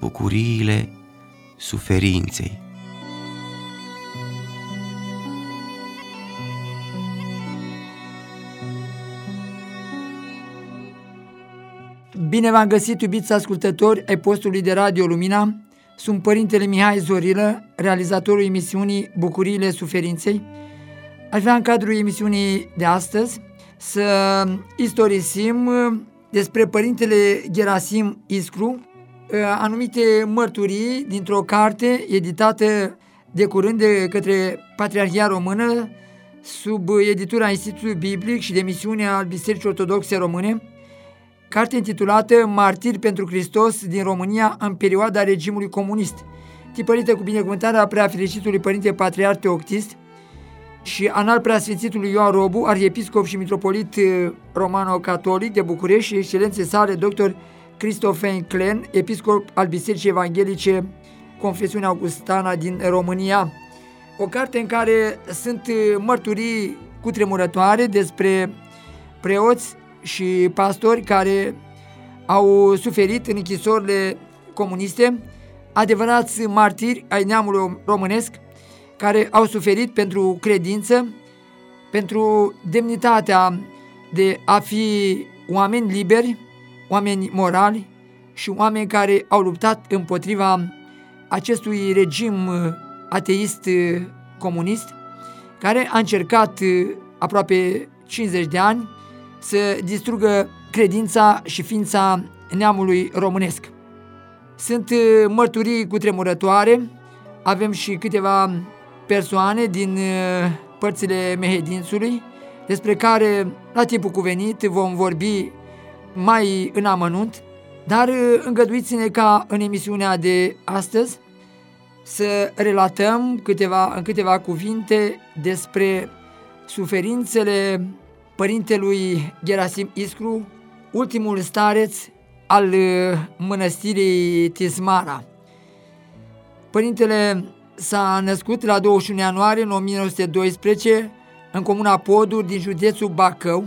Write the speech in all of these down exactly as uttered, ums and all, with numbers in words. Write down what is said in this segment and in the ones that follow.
bucuriile suferinței. Bine v-am găsit, iubiți ascultători ai postului de Radio Lumina. Sunt Părintele Mihai Zorilă, realizatorul emisiunii Bucuriile Suferinței. Aș vrea în cadrul emisiunii de astăzi să istorisim despre Părintele Gherasim Iscru anumite mărturii dintr-o carte editată de curând de către Patriarhia Română sub editura Institutului Biblic și de misiunea al Bisericii Ortodoxe Române, carte intitulată Martiri pentru Hristos din România în perioada regimului comunist, tipărită cu binecuvântarea Preafericitului Părinte Patriarh Teoctist și anal Preasfințitului Ioan Robu, arhiepiscop și mitropolit romano-catolic de București, și excelențe sale doctor Christophe Clen, episcop al Bisericii Evanghelice Confesiunea Augustana din România. O carte în care sunt mărturii cutremurătoare despre preoți și pastori care au suferit în închisorile comuniste, adevărați martiri ai neamului românesc, care au suferit pentru credință, pentru demnitatea de a fi oameni liberi, oameni morali și oameni care au luptat împotriva acestui regim ateist comunist, care a încercat aproape cincizeci de ani să distrugă credința și ființa neamului românesc. Sunt mărturii cutremurătoare, avem și câteva persoane din părțile Mehedințului, despre care la timpul cuvenit vom vorbi mai în amănunt, dar îngăduiți-ne ca în emisiunea de astăzi să relatăm câteva, în câteva cuvinte despre suferințele Părintelui Gherasim Iscru, ultimul stareț al mănăstirii Tismana. Părintele s-a născut la douăzeci și unu ianuarie în o mie nouă sute doisprezece în comuna Poduri din județul Bacău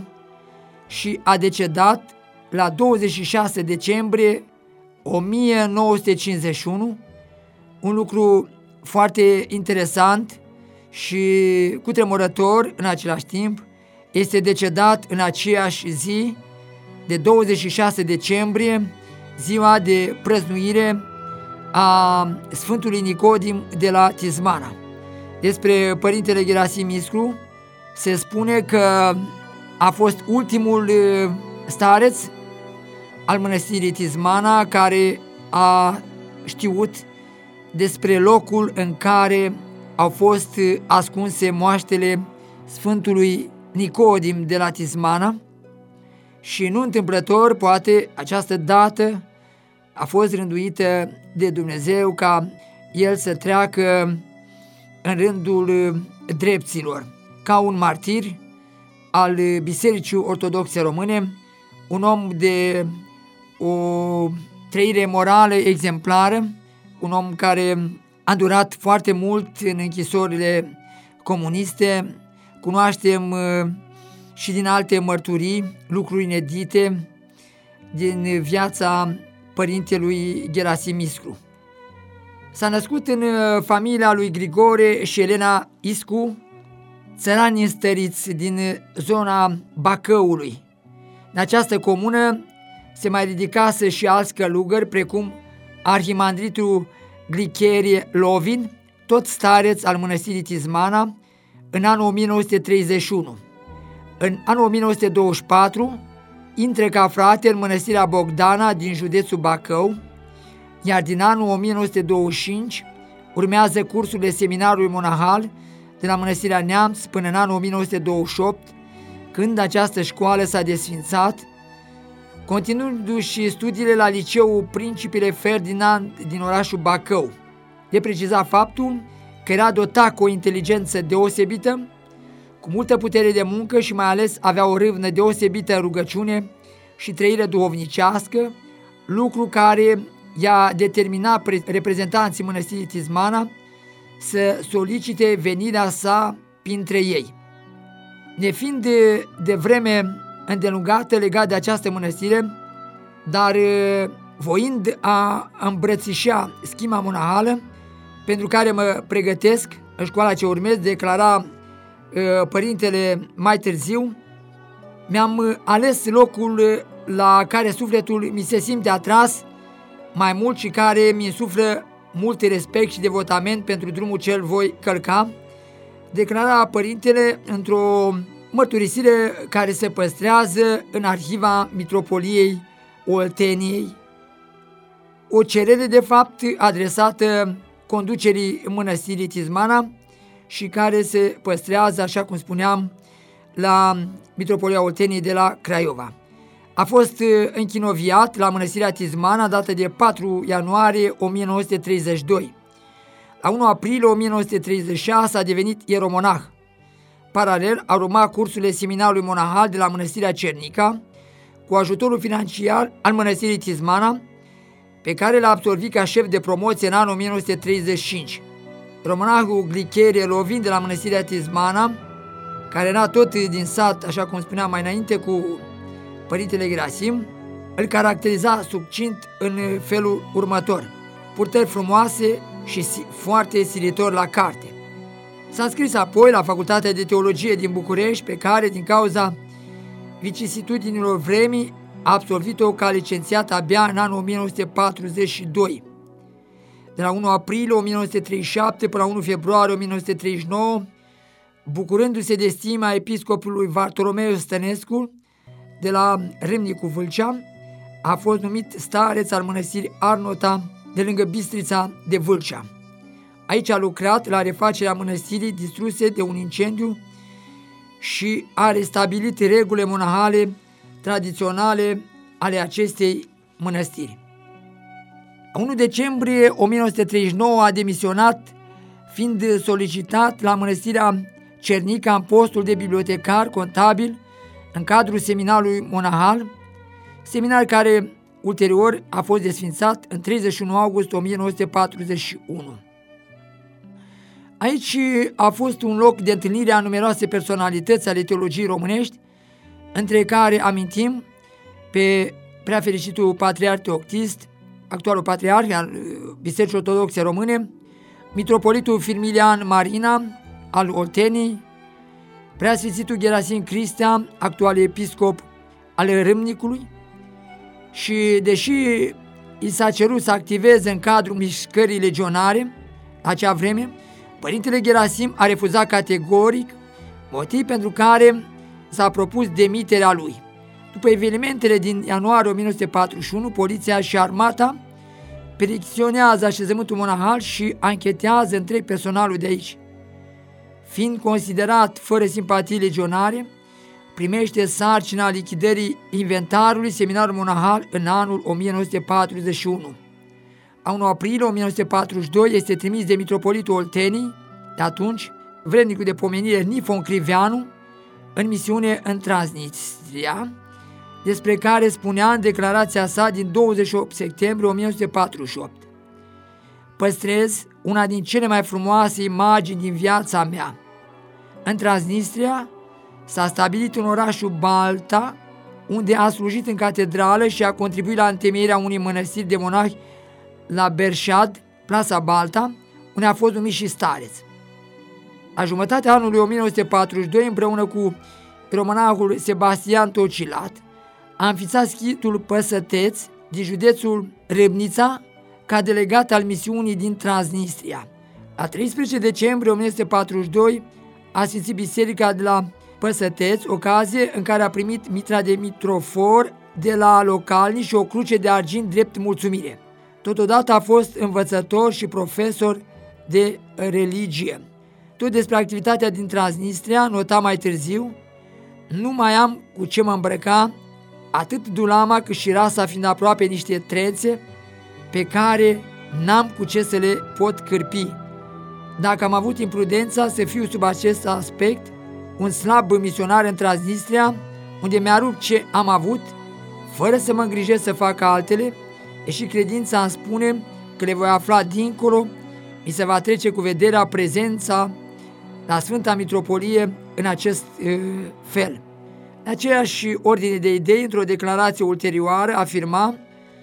și a decedat la douăzeci și șase decembrie o mie nouă sute cincizeci și unu, un lucru foarte interesant și cutremurător în același timp. Este decedat în aceeași zi de douăzeci și șase decembrie, ziua de prăznuire a Sfântului Nicodim de la Tismana. Despre Părintele Gherasim Iscru se spune că a fost ultimul stareț al mănăstirii Tismana care a știut despre locul în care au fost ascunse moaștele Sfântului Nicodim de la Tismana și nu întâmplător, poate această dată a fost rânduită de Dumnezeu ca el să treacă în rândul drepților, ca un martir al Bisericii Ortodoxe Române, un om de o trăire morală exemplară, un om care a durat foarte mult în închisorile comuniste. Cunoaștem și din alte mărturii lucruri inedite din viața Părintelui Gherasim Iscru. S-a născut în familia lui Grigore și Elena Iscu, țărani înstăriți din zona Bacăului. În această comună se mai ridicase și alți călugări, precum arhimandritul Glicherie Lovin, tot stareț al mănăstirii Tismana, în anul o mie nouă sute treizeci și unu. În anul o mie nouă sute douăzeci și patru intră ca frate în mănăstirea Bogdana din județul Bacău, iar din anul o mie nouă sute douăzeci și cinci urmează cursurile seminarului monahal de la mănăstirea Neamț până în anul o mie nouă sute douăzeci și opt, când această școală s-a desfințat, continuându-și studiile la liceul Principele Ferdinand din orașul Bacău. De precizat faptul că era dotat cu o inteligență deosebită, cu multă putere de muncă și mai ales avea o râvnă deosebită în rugăciune și trăire duhovnicească, lucru care i-a determinat reprezentanții mănăstirii Tismana să solicite venirea sa printre ei. Nefiind de, de vreme îndelungată legat de această mănăstire, dar voind a îmbrățișa schima monahală, pentru care mă pregătesc în școala ce urmez, declara uh, părintele mai târziu, mi-am ales locul la care sufletul mi se simte atras mai mult și care mi insuflă mult respect și devotament pentru drumul cel voi călca, declara părintele într-o mărturisire care se păstrează în arhiva Mitropoliei Olteniei, o cerere de fapt adresată conducerii mănăstirii Tismana și care se păstrează, așa cum spuneam, la Mitropolia Olteniei de la Craiova. A fost închinoviat la mănăstirea Tismana dată de patru ianuarie o mie nouă sute treizeci și doi. La unu aprilie o mie nouă sute treizeci și șase a devenit ieromonah. Paralel a urmat cursurile seminarului monahal de la mănăstirea Cernica, cu ajutorul financiar al mănăstirii Tismana, pe care l-a absolvit ca șef de promoție în anul o mie nouă sute treizeci și cinci. Romonahul Glicherie Lovin de la mănăstirea Tismana, care era tot din sat, așa cum spuneam mai înainte, cu părintele Gerasim, îl caracteriza succint în felul următor: purtări frumoase și foarte silitor la carte. S-a înscris apoi la Facultatea de Teologie din București, pe care, din cauza vicisitudinilor vremii, a absolvit-o ca licențiat abia în anul o mie nouă sute patruzeci și doi. De la unu aprilie o mie nouă sute treizeci și șapte până la unu februarie o mie nouă sute treizeci și nouă, bucurându-se de stima episcopului Bartolomeu Stănescu de la Râmnicu Vâlcea, a fost numit stareț al mănăstirii Arnota de lângă Bistrița de Vâlcea. Aici a lucrat la refacerea mănăstirii distruse de un incendiu și a restabilit regulile monahale tradiționale ale acestei mănăstiri. În unu decembrie o mie nouă sute treizeci și nouă a demisionat, fiind solicitat la mănăstirea Cernica în postul de bibliotecar contabil în cadrul seminarului monahal, seminar care ulterior a fost desfințat în treizeci și unu august o mie nouă sute patruzeci și unu. Aici a fost un loc de întâlnire a numeroase personalități ale teologiei românești, între care amintim pe preafericitul patriarh Teoctist, actualul patriarh al Bisericii Ortodoxe Române, mitropolitul Firmilian Marina al Olteniei, preasfințitul Gerasim Cristea, actual episcop al Râmnicului, și deși i s-a cerut să activeze în cadrul mișcării legionare la acea vreme, părintele Gerasim a refuzat categoric, motiv pentru care s-a propus demiterea lui. După evenimentele din ianuarie o mie nouă sute patruzeci și unu, poliția și armata pericționează așezământul monahal și anchetează întreg personalul de aici. Fiind considerat fără simpatii legionare, primește sarcina lichidării inventarului seminarului monahal în anul o mie nouă sute patruzeci și unu. La unu aprilie o mie nouă sute patruzeci și doi este trimis de mitropolitul Oltenii, de atunci, vrednicul de pomenire Nifon Criveanu, în misiune în Transnistria, despre care spunea în declarația sa din douăzeci și opt septembrie o mie nouă sute patruzeci și opt. Păstrez una din cele mai frumoase imagini din viața mea. În Transnistria s-a stabilit în orașul Balta, unde a slujit în catedrală și a contribuit la întemeierea unei mănăstiri de monahi la Berșad, plasa Balta, unde a fost numit și stareț. La jumătatea anului o mie nouă sute patruzeci și doi, împreună cu romonahul Sebastian Tocilat, a înființat schitul Păsăteț din județul Râmnița ca delegat al misiunii din Transnistria. La treisprezece decembrie o mie nouă sute patruzeci și doi a sfințit biserica de la Păsăteț, ocazie în care a primit mitra de mitrofor de la localni și o cruce de argint drept mulțumire. Totodată a fost învățător și profesor de religie. Tot despre activitatea din Transnistria nota mai târziu: nu mai am cu ce mă îmbrăca, atât dulama cât și rasa fiind aproape niște trețe pe care n-am cu ce să le pot cârpi. Dacă am avut imprudența să fiu sub acest aspect un slab misionar în Transnistria, unde mi-a rupt ce am avut, fără să mă îngrijesc să fac altele, e și credința îmi spune că le voi afla dincolo, mi se va trece cu vederea prezența la Sfânta Mitropolie în acest uh, fel. În aceeași ordine de idei, într-o declarație ulterioară, afirma: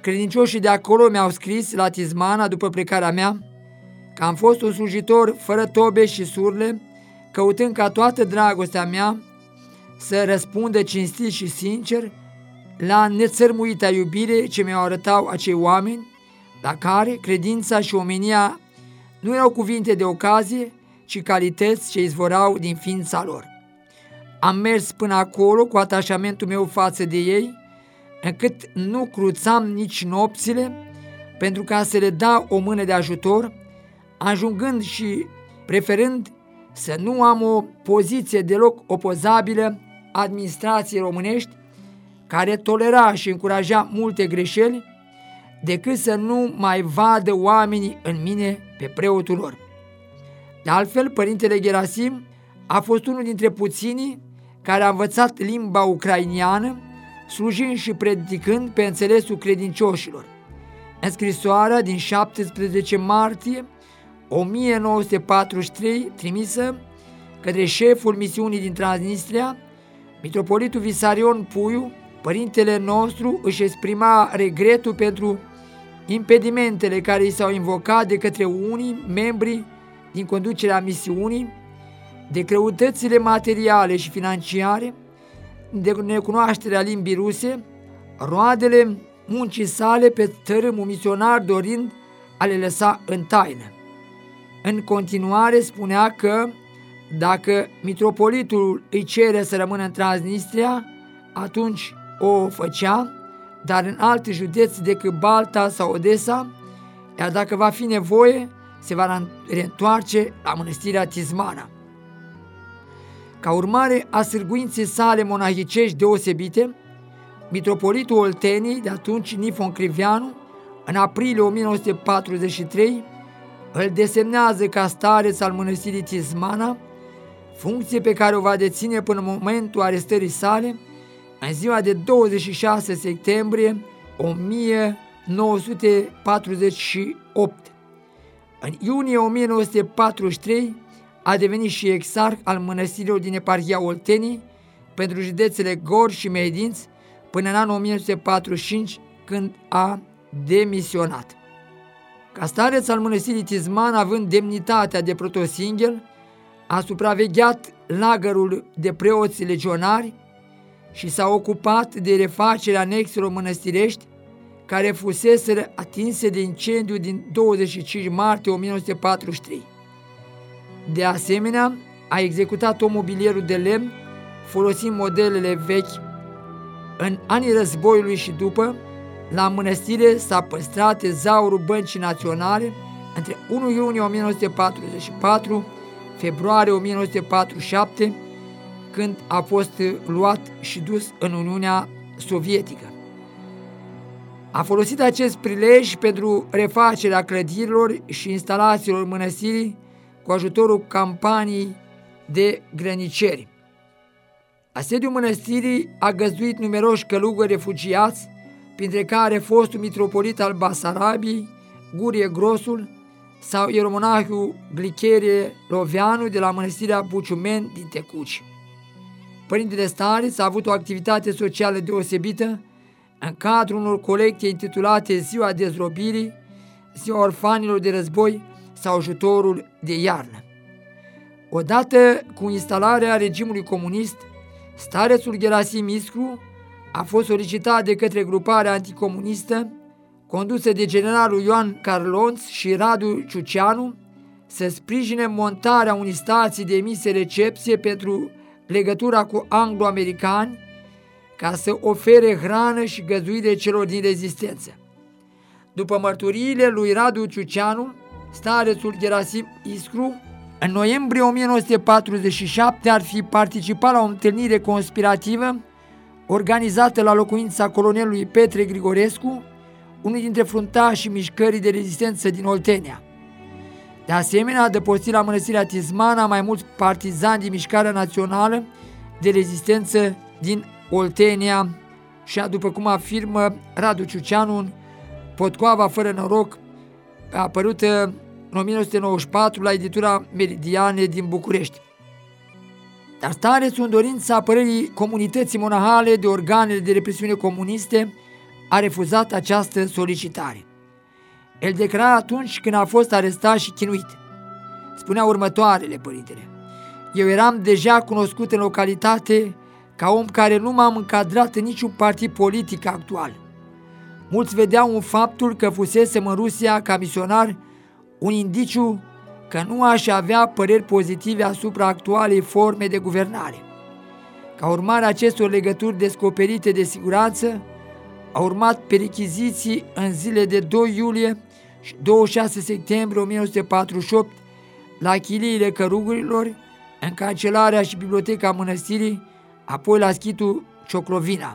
Credincioșii de acolo mi-au scris la Tismana după plecarea mea că am fost un slujitor fără tobe și surle, căutând ca toată dragostea mea să răspundă cinstit și sincer la nețărmuita iubire ce mi-au arătat acei oameni, la care credința și omenia nu erau cuvinte de ocazie, ci calități ce izvorau din ființa lor. Am mers până acolo cu atașamentul meu față de ei, încât nu cruțam nici nopțile pentru ca să le dau o mână de ajutor, ajungând și preferând să nu am o poziție deloc opozabilă administrației românești, care tolera și încuraja multe greșeli, decât să nu mai vadă oamenii în mine pe preotul lor. De altfel, Părintele Gerasim a fost unul dintre puținii care a învățat limba ucrainiană, slujind și predicând pe înțelesul credincioșilor. În scrisoarea din șaptesprezece martie o mie nouă sute patruzeci și trei, trimisă către șeful misiunii din Transnistria, mitropolitul Visarion Puiu, părintele nostru își exprima regretul pentru impedimentele care i s-au invocat de către unii membri din conducerea misiunii, de greutățile materiale și financiare, de necunoașterea limbii ruse, roadele muncii sale pe tărâmul misionar dorind a le lăsa în taină. În continuare spunea că dacă mitropolitul îi cere să rămână în Transnistria, atunci o făcea, dar în alte județe decât Balta sau Odessa, iar dacă va fi nevoie, se va reîntoarce la mănăstirea Tismana. Ca urmare a sârguinței sale monahicești deosebite, mitropolitul Oltenii, de atunci Nifon Crivianu, în aprilie o mie nouă sute patruzeci și trei, îl desemnează ca stareț al mănăstirii Tismana, funcție pe care o va deține până în momentul arestării sale, în ziua de douăzeci și șase septembrie o mie nouă sute patruzeci și opt. În iunie o mie nouă sute patruzeci și trei a devenit și exarh al mănăstirilor din eparhia Oltenii pentru județele Gorj și Mehedinț până în anul o mie nouă sute patruzeci și cinci, când a demisionat. Ca stareț al mănăstirii Tisman, având demnitatea de protosinghel, a supravegheat lagărul de preoți legionari și s-a ocupat de refacerea anexelor mănăstirești care fuseseră atinse de incendiu din douăzeci și cinci martie o mie nouă sute patruzeci și trei. De asemenea, a executat tot mobilierul de lemn folosind modelele vechi. În anii războiului și după, la mănăstire s-a păstrat tezaurul Băncii Naționale între unu iunie o mie nouă sute patruzeci și patru, februarie o mie nouă sute patruzeci și șapte, când a fost luat și dus în Uniunea Sovietică. A folosit acest prilej pentru refacerea clădirilor și instalațiilor mănăstirii cu ajutorul campaniei de grăniceri. Asediul mănăstirii a găzduit numeroși călugări refugiați, printre care fostul mitropolit al Basarabiei, Gurie Grosul, sau ieromonahul Glicherie Loveanu de la mănăstirea Buciumen din Tecuci. Părintele stareț a avut o activitate socială deosebită în cadrul unor colecte intitulate Ziua Dezrobirii, Ziua Orfanilor de Război sau Ajutorul de Iarnă. Odată cu instalarea regimului comunist, starețul Gerasim Iscru a fost solicitat de către gruparea anticomunistă condusă de generalul Ioan Carlonț și Radu Ciuceanu să sprijine montarea unei stații de emisie recepție pentru legătura cu anglo-americani, ca să ofere hrană și găzduire celor din rezistență. După mărturiile lui Radu Ciuceanu, starețul Gerasim Iscru, în noiembrie o mie nouă sute patruzeci și șapte ar fi participat la o întâlnire conspirativă organizată la locuința colonelului Petre Grigorescu, unul dintre fruntașii mișcării de rezistență din Oltenia. De asemenea, a adăpostit la mănăstirea Tismana mai mulți partizani din mișcarea națională de rezistență din Oltenia și, după cum afirmă Radu Ciuceanu în Potcoava fără noroc, apărută în o mie nouă sute nouăzeci și patru la editura Meridiane din București. Dar starețul, în dorința apărării comunității monahale de organele de represiune comuniste, a refuzat această solicitare. El declara atunci când a fost arestat și chinuit. Spunea următoarele, părintele: eu eram deja cunoscut în localitate ca om care nu m-am încadrat în niciun partid politic actual. Mulți vedeau în faptul că fusesem în Rusia ca misionar un indiciu că nu aș avea păreri pozitive asupra actualei forme de guvernare. Ca urmare a acestor legături descoperite de siguranță, au urmat perichiziții în zile de doi iulie și douăzeci și șase septembrie o mie nouă sute patruzeci și opt la chiliile cărugurilor, în cancelarea și biblioteca mănăstirii, apoi la schitul Cioclovina.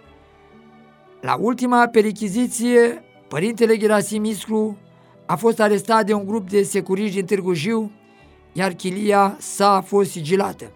La ultima perichiziție, părintele Gherasim Iscu a fost arestat de un grup de securiști din Târgu Jiu, iar chilia sa a fost sigilată.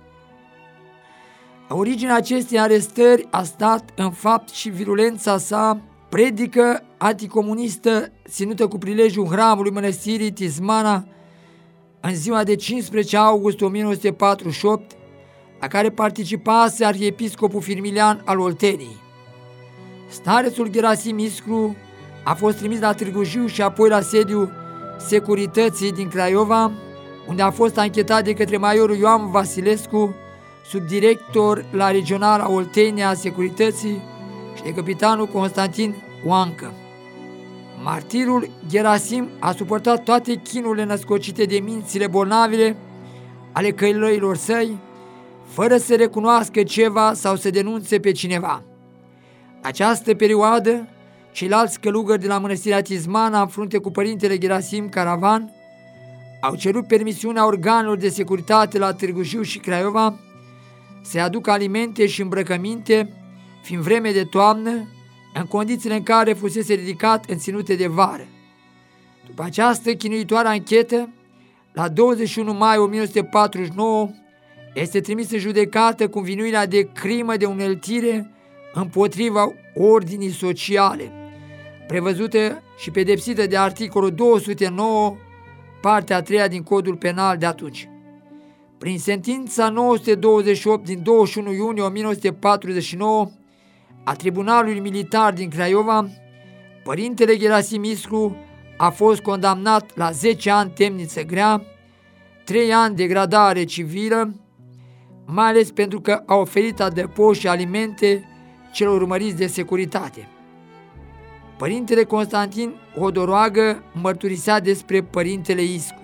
La originea acestei arestări a stat în fapt și virulența sa predică anticomunistă ținută cu prilejul hramului mănăstirii Tismana în ziua de cincisprezece august o mie nouă sute patruzeci și opt, la care participase arhiepiscopul Firmilian al Olteniei. Starețul Gherasim Iscu a fost trimis la Târgu Jiu și apoi la sediul Securității din Craiova, unde a fost anchetat de către majorul Ioan Vasilescu, subdirector la regionala Oltenia a Securității, și de capitanul Constantin Oancă. Martirul Gherasim a suportat toate chinurile născocite de mințile bolnavile ale călăilor săi, fără să recunoască ceva sau să denunțe pe cineva. Această perioadă, ceilalți călugări de la mănăstirea Tismana, în frunte cu părintele Gherasim Caravan, au cerut permisiunea organelor de securitate la Târgu Jiu și Craiova să aducă alimente și îmbrăcăminte, fiind vreme de toamnă, în condițiile în care fusese ridicat în ținute de vară. După această chinuitoare anchetă, la douăzeci și unu mai o mie nouă sute patruzeci și nouă, este trimis în judecată cu învinuirea de crimă de uneltire împotriva ordinii sociale, prevăzută și pedepsită de articolul două sute nouă, partea a treia din Codul Penal de atunci. Prin sentința nouă sute douăzeci și opt din douăzeci și unu iunie o mie nouă sute patruzeci și nouă a Tribunalului Militar din Craiova, părintele Gherasim Iscu a fost condamnat la zece ani temniță grea, trei ani de gradare civilă, mai ales pentru că a oferit adăpost și alimente celor urmăriți de securitate. Părintele Constantin Hodoroagă mărturisea despre părintele Iscu: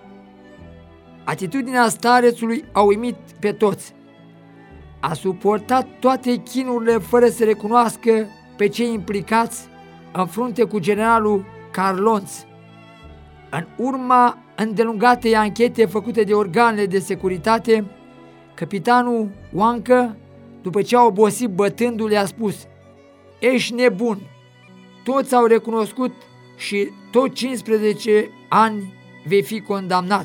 atitudinea starețului a uimit pe toți. A suportat toate chinurile fără să recunoască pe cei implicați, în frunte cu generalul Carlonț. În urma îndelungatei anchete făcute de organele de securitate, capitanul Oancă, după ce a obosit bătându-l, i-a spus: ești nebun, toți au recunoscut și tot cincisprezece ani vei fi condamnat.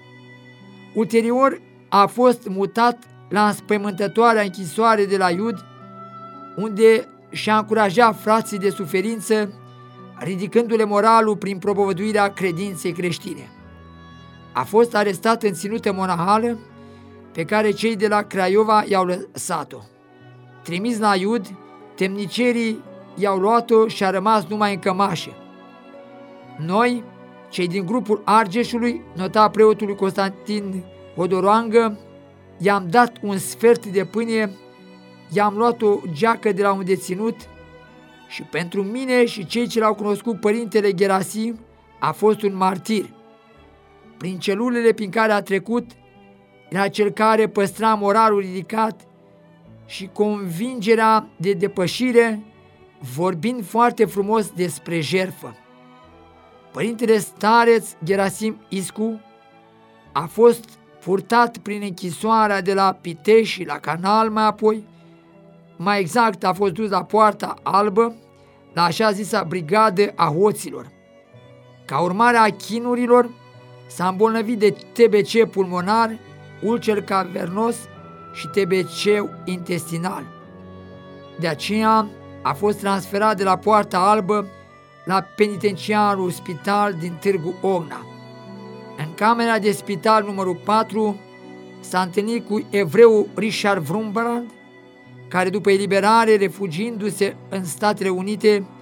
Ulterior a fost mutat la înspăimântătoarea închisoare de la Iud, unde și-a încurajat frații de suferință, ridicându-le moralul prin propovăduirea credinței creștine. A fost arestat în ținută monahală, pe care cei de la Craiova i-au lăsat-o. Trimis la Iud, temnicerii i-au luat-o și a rămas numai în cămașă. Noi, cei din grupul Argeșului, nota preotului Constantin Hodoroagă, i-am dat un sfert de pâine, i-am luat o geacă de la un deținut și pentru mine și cei ce l-au cunoscut părintele Gherasim a fost un martir. Prin celulele prin care a trecut, era cel care păstra moralul ridicat și convingerea de depășire, vorbind foarte frumos despre jertfă. Părintele stareț Gherasim Iscu a fost purtat prin închisoarea de la Pitești la Canal, mai apoi, mai exact a fost dus la Poarta Albă, la așa zisa brigadă a hoților. Ca urmare a chinurilor, s-a îmbolnăvit de T B C pulmonar, ulcer cavernos și T B C intestinal. De aceea a fost transferat de la Poarta Albă la penitenciarul spital din Târgu Ogna. În camera de spital numărul patru s-a întâlnit cu evreul Richard Wurmbrand, care după eliberare, refugiindu-se în Statele Unite,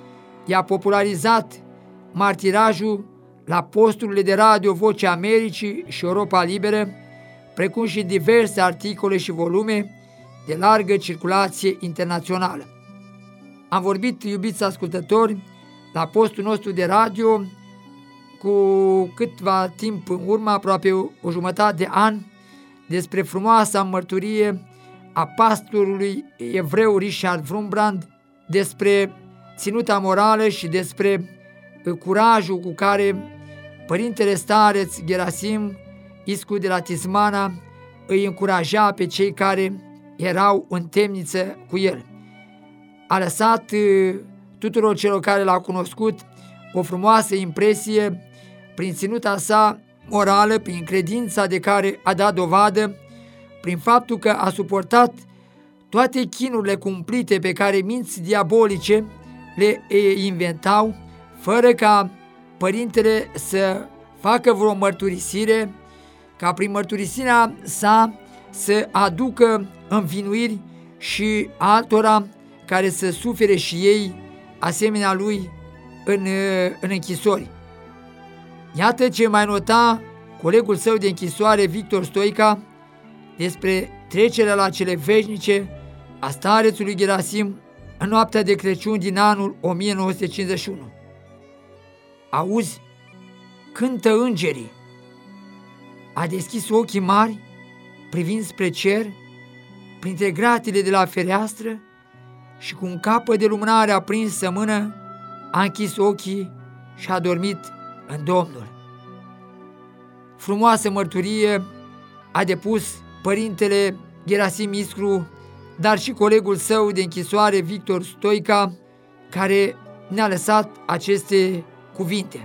i-a popularizat martirajul la posturile de radio Vocea Americii și Europa Liberă, precum și diverse articole și volume de largă circulație internațională. Am vorbit, iubiți ascultători, la postul nostru de radio cu câtva timp în urmă, aproape o jumătate de an, despre frumoasa mărturie a pastorului evreu Richard Wurmbrand, despre ținuta morală și despre curajul cu care părintele stareț Gerasim Iscu de la Tismana îi încuraja pe cei care erau în temniță cu el. A lăsat tuturor celor care l-au cunoscut o frumoasă impresie prin ținuta sa morală, prin credința de care a dat dovadă, prin faptul că a suportat toate chinurile cumplite pe care minți diabolice le inventau, fără ca părintele să facă vreo mărturisire, ca prin mărturisirea sa să aducă învinuiri și altora care să sufere și ei asemenea lui în, în închisori. Iată ce mai nota colegul său de închisoare, Victor Stoica, despre trecerea la cele veșnice a starețului Gerasim în noaptea de Crăciun din anul o mie nouă sute cincizeci și unu. Auzi, cântă îngerii. A deschis ochii mari, privind spre cer, printre gratile de la fereastră, și cu un capăt de lumânare aprins în mână, a închis ochii și a dormit în Domnul. Frumoasă mărturie a depus părintele Gerasim Iscru, dar și colegul său de închisoare, Victor Stoica, care ne-a lăsat aceste cuvinte.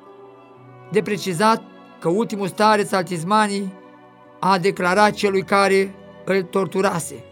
De precizat că ultimul stareț al Tismanii a declarat celui care îl torturase: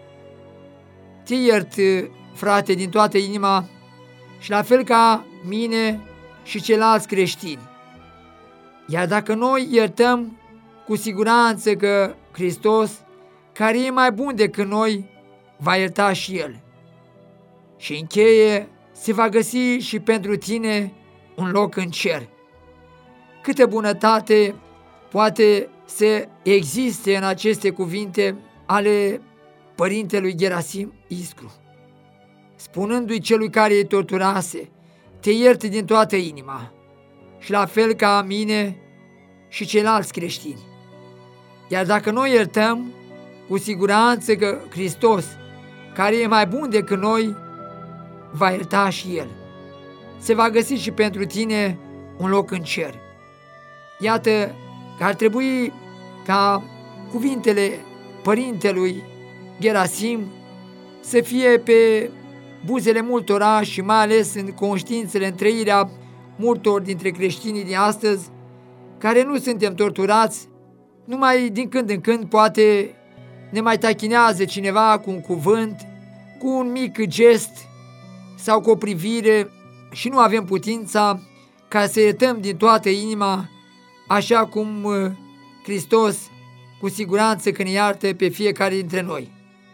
te iert, frate, din toată inima, și la fel ca mine și ceilalți creștini. Iar dacă noi iertăm, cu siguranță că Hristos, care e mai bun decât noi, va ierta și El. Și încheie, se va găsi și pentru tine un loc în cer. Câtă bunătate poate să existe în aceste cuvinte ale părintelui Gerasim Iscru, spunându-i celui care îi torturase: te iert din toată inima, și la fel ca mine și ceilalți creștini. Iar dacă noi iertăm, cu siguranță că Hristos, care e mai bun decât noi, va ierta și El. Se va găsi și pentru tine un loc în cer. Iată că ar trebui ca cuvintele părintelui Gerasim să fie pe buzele multora și mai ales în conștiințele, în trăirea multor dintre creștinii de astăzi, care nu suntem torturați, numai din când în când poate ne mai tachinează cineva cu un cuvânt, cu un mic gest sau cu o privire, și nu avem putința ca să iertăm din toată inima, așa cum Hristos cu siguranță că ne iartă pe fiecare dintre noi.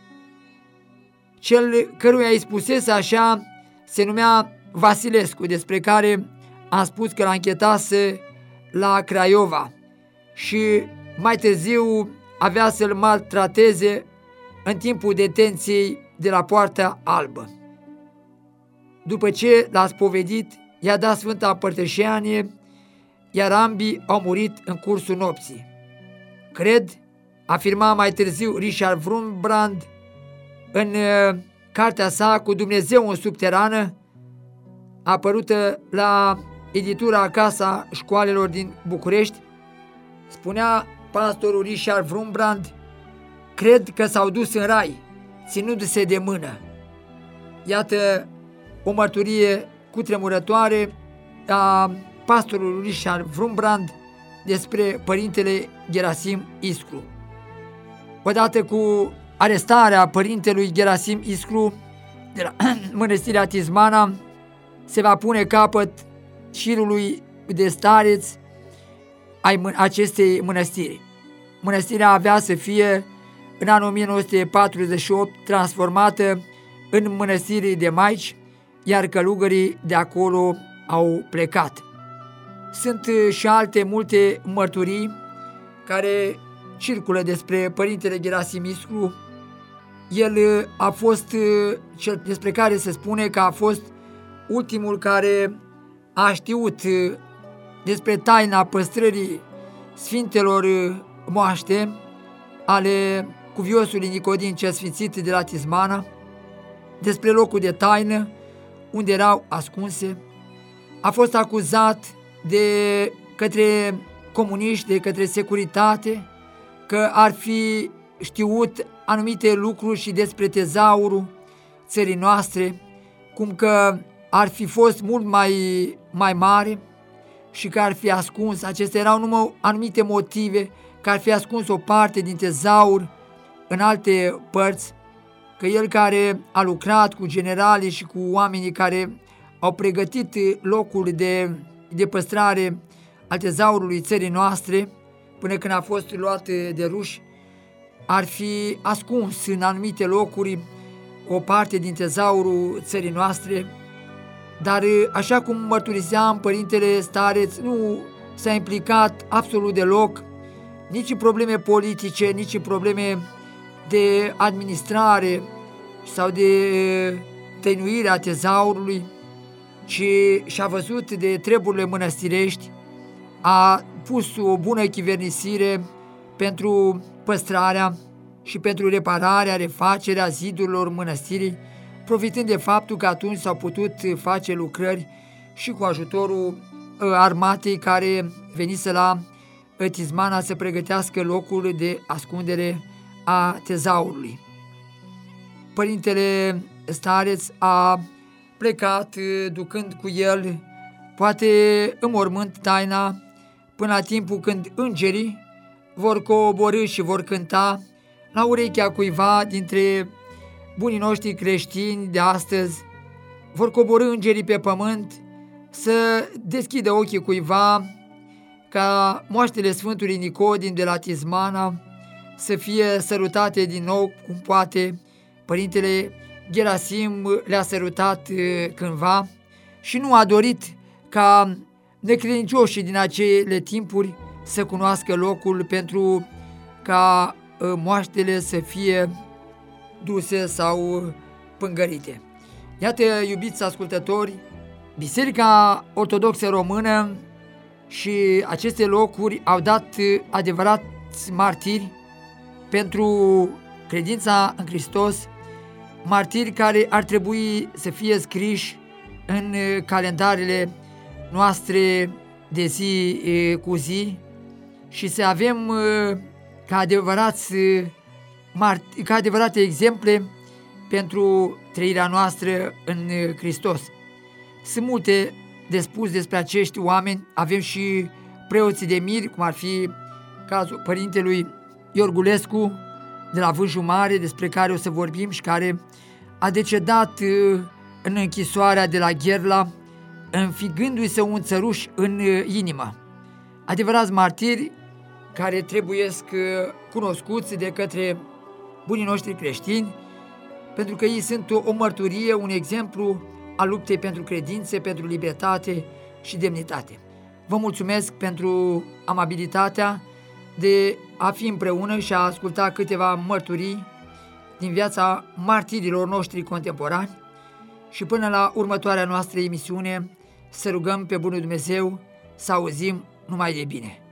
Cel căruia îi spusese așa se numea Vasilescu, despre care am spus că l-anchetase la Craiova și mai târziu avea să-l maltrateze în timpul detenției de la Poarta Albă. După ce l-a spovedit, i-a dat Sfânta Părtășeanie, iar ambii au murit în cursul nopții. Cred, afirma mai târziu Richard Wurmbrand în uh, cartea sa Cu Dumnezeu în subterană, apărută la editura Casa Școalelor din București, spunea pastorul Richard Wurmbrand: cred că s-au dus în rai, ținându-se de mână. Iată o mărturie cutremurătoare a pastorului Richard Wurmbrand despre părintele Gerasim Iscru. Odată cu arestarea părintelui Gerasim Iscru de la mănăstirea Tismana, se va pune capăt șirului de stareți ai acestei mănăstiri. Mănăstirea avea să fie în anul o mie nouă sute patruzeci și opt transformată în mănăstire de maici, iar călugării de acolo au plecat. Sunt și alte multe mărturii care circulă despre Părintele Gerasimiscu. El a fost cel despre care se spune că a fost ultimul care a știut despre taina păstrării Sfintelor moaște ale cuviosului Nicodim cel Sfințit de la Tismana, despre locul de taină unde erau ascunse. A fost acuzat de către comuniști, de către securitate, că ar fi știut anumite lucruri și despre tezaurul țării noastre, cum că ar fi fost mult mai, mai mare și că ar fi ascuns, acestea erau numai anumite motive, că ar fi ascuns o parte din tezaur în alte părți, că el care a lucrat cu generalii și cu oamenii care au pregătit locul de, de păstrare al tezaurului țării noastre, până când a fost luat de ruși, ar fi ascuns în anumite locuri o parte din tezaurul țării noastre, dar așa cum mărturiseam, Părintele Stareț nu s-a implicat absolut deloc, nici în probleme politice, nici în probleme de administrare sau de tăinuire a tezaurului, ci și-a văzut de treburile mănăstirești, a pus o bună chivernisire pentru păstrarea și pentru repararea, refacerea zidurilor mănăstirii, profitând de faptul că atunci s-au putut face lucrări și cu ajutorul armatei care venise la Tismana să pregătească locul de ascundere a tezaurului. Părintele Stareț a plecat ducând cu el, poate în mormânt, taina, până la timpul când îngerii vor coborî și vor cânta la urechea cuiva dintre bunii noștri creștini de astăzi, vor coborî îngerii pe pământ să deschidă ochii cuiva ca moaștele Sfântului Nicodim de la Tismana să fie sărutate din nou, cum poate Părintele Gerasim le-a sărutat cândva și nu a dorit ca necredincioșii din acele timpuri să cunoască locul pentru ca moaștele să fie duse sau pângărite. Iată, iubiți ascultători, Biserica Ortodoxă Română și aceste locuri au dat adevărați martiri pentru credința în Hristos, martiri care ar trebui să fie scriși în calendarele noastre de zi cu zi și să avem ca, adevărați, ca adevărate exemple pentru trăirea noastră în Hristos. Sunt multe de spus despre acești oameni, avem și preoții de miri, cum ar fi cazul Părintelui Iorgulescu de la Vârjul Mare, despre care o să vorbim și care a decedat în închisoarea de la Gherla, înfigându-i-se un țăruș în inimă. Adevărați martiri care trebuiesc cunoscuți de către bunii noștri creștini, pentru că ei sunt o mărturie, un exemplu al luptei pentru credințe, pentru libertate și demnitate. Vă mulțumesc pentru amabilitatea de a fi împreună și a asculta câteva mărturii din viața martirilor noștri contemporani și până la următoarea noastră emisiune să rugăm pe bunul Dumnezeu să auzim numai de bine.